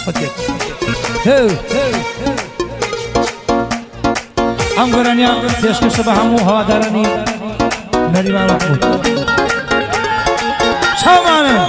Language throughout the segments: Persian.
ام گرانیا پیشکش به همو هوادارانی نریمان محمود شامانه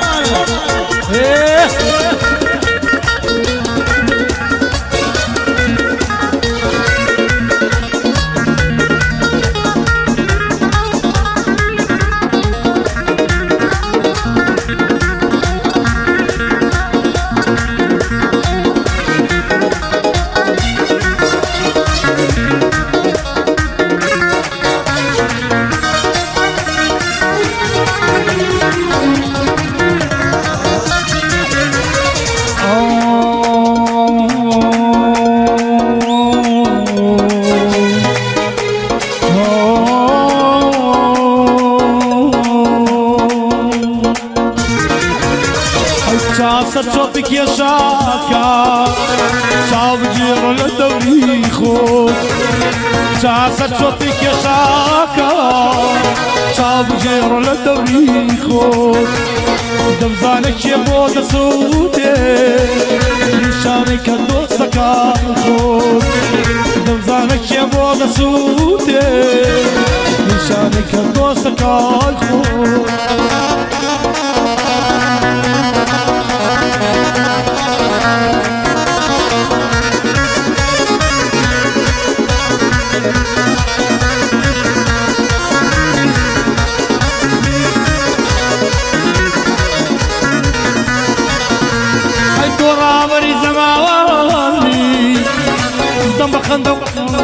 صوتك يا شاكا صعب جير للدوري خود صوتك يا شاكا صعب جير للدوري خود دمزانك يا بود صوتي نشانك دوستك خود دمزانك يا بود صوتي نشانك دوستك خود خندق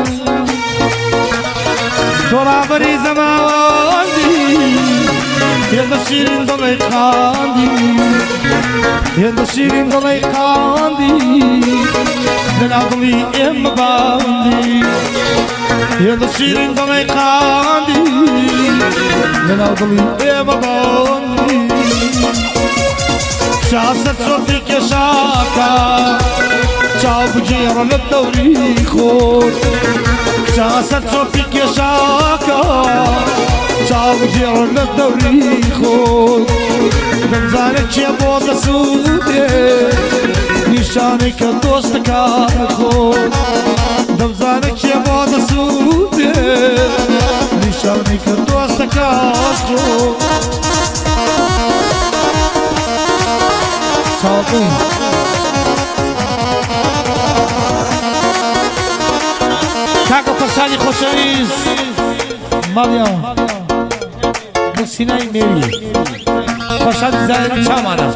ترابري زماندي يا نشيرين ضلي قاندي يا نشيرين ضلي قاندي من عضلي ام باندي يا نشيرين ضلي قاندي من عضلي ام باندي شاسة صوتك يا شاكا شاب جير للدوري خود شاسة صوتك يا شاكا شاب جير للدوري خود دمزانك يا بود سودي نشانك دوستك خود دمزانك يا بود سودي نشانك دوستك خود شاطين كاكا فرساني خوشويز مريم بسيناي ميري فرساني زاير شامانا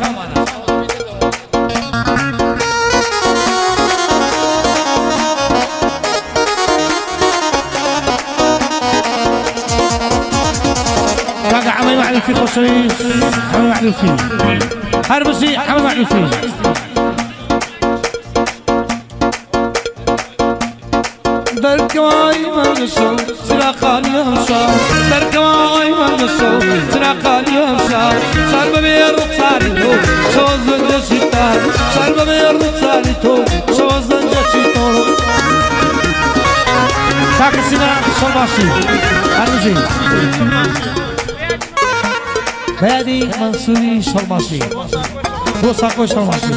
كاكا عمي معلم في خوشويز عمي معلم فيه هربسي عمي معلم فيه دركواي من الشو سراقاني همشار دركواي من الشو سراقاني همشار شرب بير رخصاري تو شوز زنجشيتار شرب بير رخصاري تو شوز زنجشيتار تاكسينا شرباشي هرمزي بيادي منصوري شرباشي بوساكو شرباشي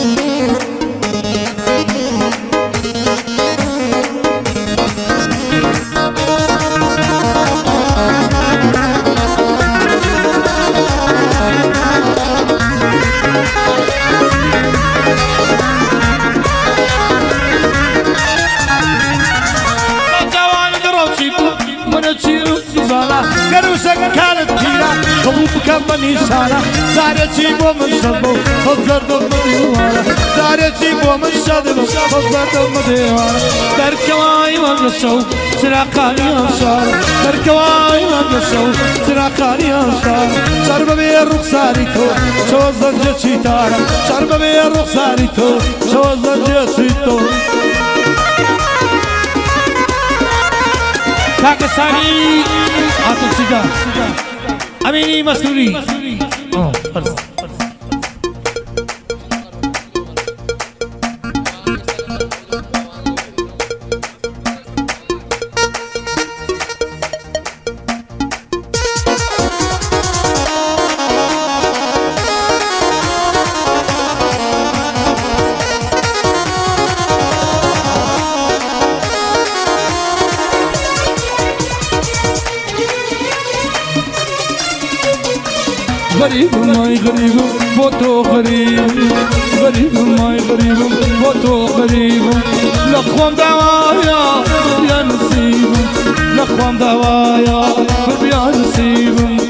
كانت كيرا قلوبك من إشارة زارتي ومن شربو خزرد المديوارة زارتي ومن شربو خزرد المديوارة دركواي من الشو سراقاني أنشار دركواي من الشو سراقاني أنشار شرب بير رخصاري تو شو زنجة شيتارة شرب بير رخصاري تو شو زنجة شيتو Pakistani Atul Siga Amini Masuri غريب ماي غريب بوتو غريب غريب ماي غريب بوتو غريب لقوم دوايا يا نصيب لقوم دوايا يا نصيب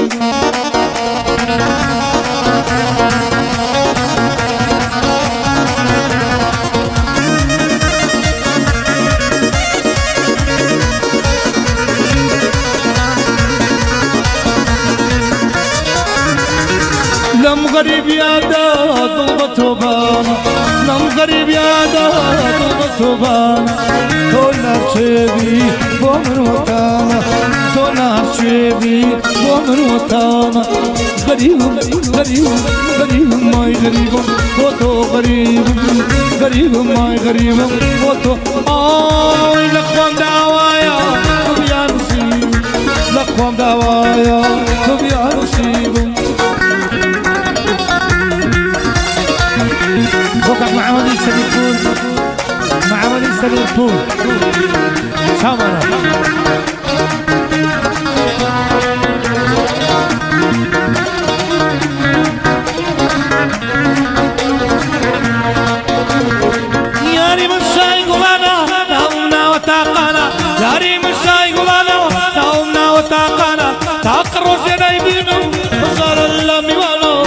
لم غريب يا داد توبانا لم غريب يا داد توبانا تونا شبي بومن وطانا تونا شبي بومن وطانا غريب غريب غريب ماي غريب بوتو غريب غريب ماي غريب بوتو لقوم دعوايا يا نصيب لقوم دعوايا يا نصيب وقع مع وليد سليم مع وليد سليم سامرة يا ريم الشاي قلانا نومنا وتاقنا يا ريم الشاي قلانا نومنا وتاقنا تاقر جنايبينو وصار اللمي والو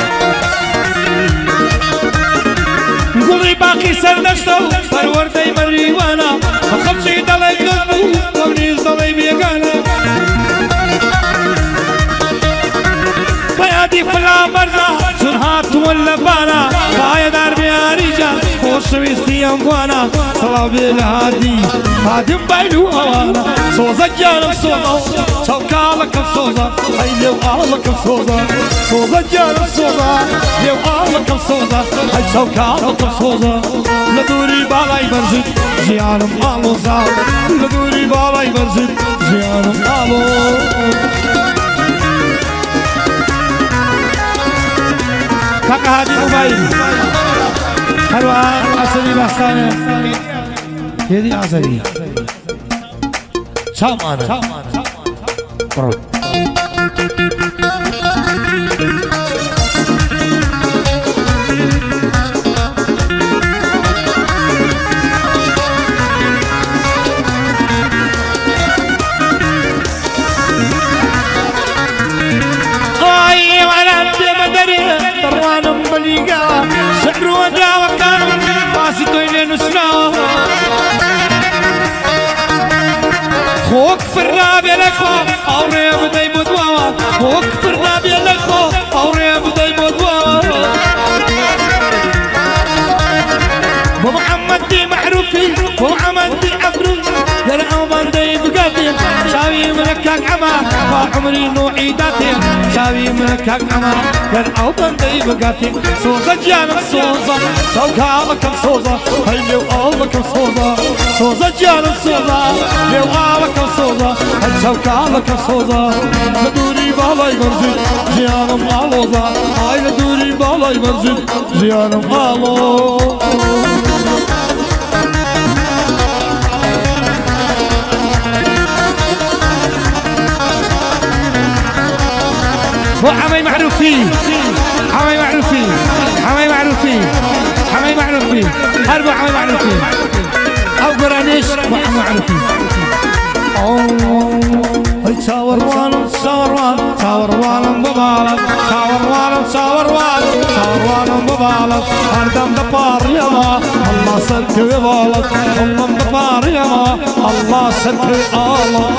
قولي باقي سردشتو فروردي مريوانا وخمشي دلي قلبي ومنيز دلي بيقانا بيادي فلا مرزا سنهات واللبانا بايا دار بيا ريجا خوشويستي اموانا صلاة بالهادي هادي بايلو اوانا صوزا جانب صوزا شوكالك بصوزا هاي لو آلك بصوزا صوزا جانب صوزا لو آلك بصوزا هاي شوكالك بصوزا لدوري بالاي برزد زيانم آلو زا لدوري بالاي برزد زيانم آلو كاكا هادي موبايل هروان عصري بحسانة هذه عصري شامانا قرد اي وانا بدري طروان بليقا شعر وجا وكان باسطو الين سنا خوك في الرابع لخو اوري بدي مدوا خوك في الرابع لخو اوري بدي مدوا ومحمد دي معروفي ومحمد دي عفروي يرعو بردي بقاتي شاوي منكاك عما وعمري نوعي داتي شاوي منكاك عما يرعو بردي بقاتي صوزة جانب صوزة شوكالك صوزة هاي لو آلك صوزة صوزة جانب صوزة لو آلك صوزة هاي شوكالك صوزة لدوري بالاي برزد زيانم آلوزة هاي لدوري بالاي برزد زيانم آلو وحماي معروفين حماي معروفين حماي معروفين حماي معروفين هربوا حماي معروفين او قرانيش وحماي معروفين هاي صور وانا صور وانا صور وانا مبالغ صور وانا صور وانا صور وانا مبالغ هردم دبار يما الله سلك يبالغ هم دبار يما الله سلك الله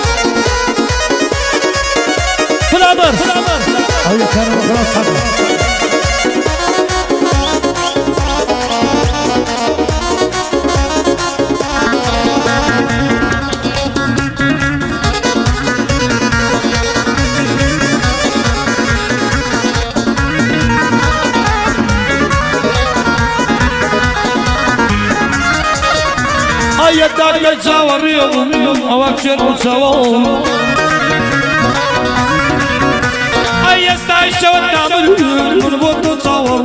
فلابر هيا كانوا خلاص صدق هيا داك يتساور يوم او اكثر وتساور هيا استعيش والتعمل ونبوط نتصور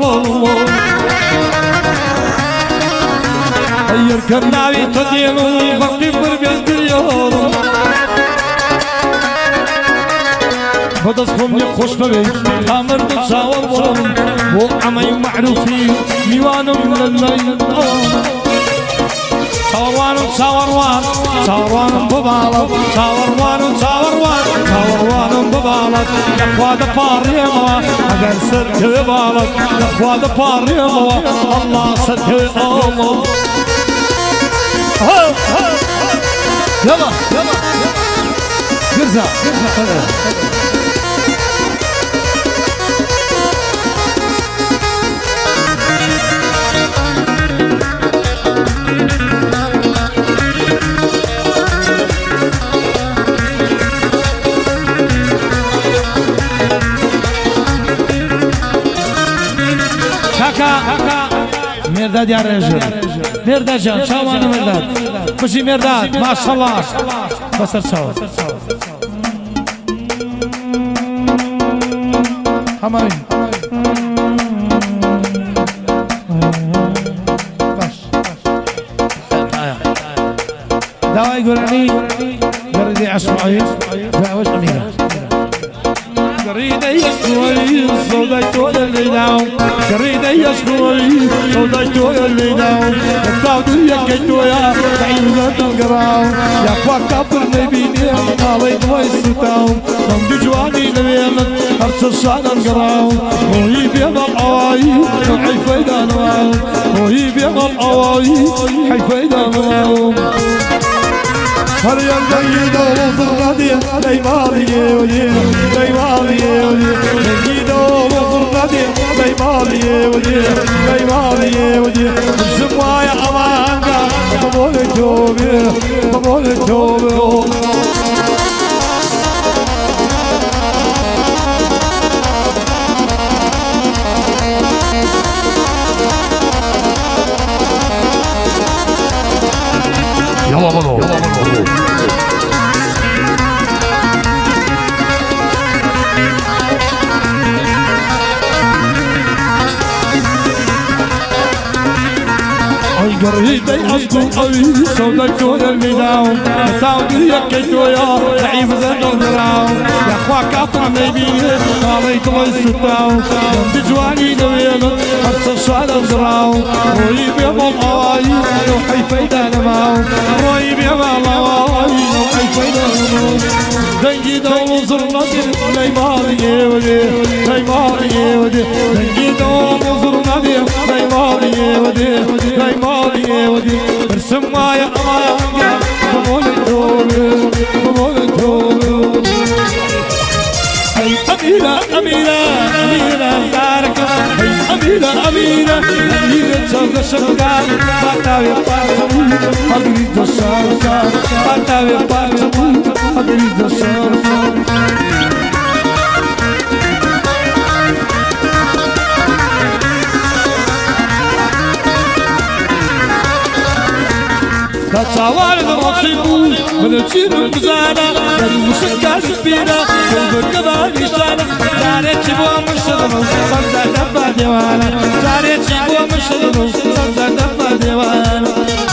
هيا ركبنا بيتدين وفقي بربيز ديار خدس خمني خوش ببي أمر تصاور ورم وعمي معروفي ميوان من الليل صاروان ببالط صاروان ببالط يخواد باريما اگر سرك بالط يخواد باريما الله سرك الله يلا قرزة مرداد يا رجل مرداد جان شاوانو مرداد خوشي مرداد ما شاء الله بسر شاو همين دواي قراني قردي عشوائي دعوش أميرة قريدة يشكوي صودايتو اللي داوم قريدة يشكوي صودايتو اللي داوم الطاوت يكيتو يا تعيوزة القراو يا فوا كابر نبيني علي دواي ستاوم نمدو جواني نبيمت أرسل شان القراو وهي بيض العواي حيفيدا نواو وهي بيض العواي حيفيدا نواو مريم جيدة وفرنادية ليمالية وديه ليمالية وديه جيدة وفرنادية ليمالية وديه ليمالية وديه سموايا أمانك بقول توبي بقول توبي يلا بضو قريدي أصدو قوي صودايتو الميداو تعودي يكيتو يا لعيب زندو دراو يا أخوا كافر ميبيني عليك الله يستاو جنب جواني نويلو أرسل شعر الدراو رويب يا مالاي روحي فايدة نماو رويب يا مالاي روحي فايدة نماو دنجي دولو زرناتي ليمالي ودي ليمالي ودي دنجي دولو زرناتي ليمالي ودي ليمالي ودي برسم مايا أمانك بقول توبي بقول توبي هي أميرة أميرة أميرة باركة هي أميرة أميرة أميرة شوق شوقان باتاوي باتاوي أدريد الشاركة باتاوي باتاوي أدريد الشاركة تصور المصيبون من الشير المزانة المشكة كبيرة والبركبة نشانة جاريت شبوة مشدنو صمزة دبا ديوانا جاريت شبوة مشدنو صمزة دبا ديوانا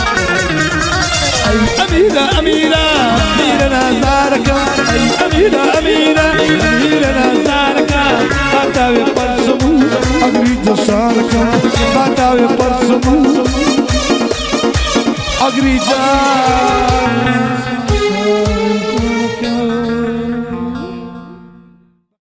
أي أميرة أميرة أميرة نازارك أي أميرة أميرة أميرة نازارك باتاوي برسمو أقريد شارك باتاوي برسمو أقريد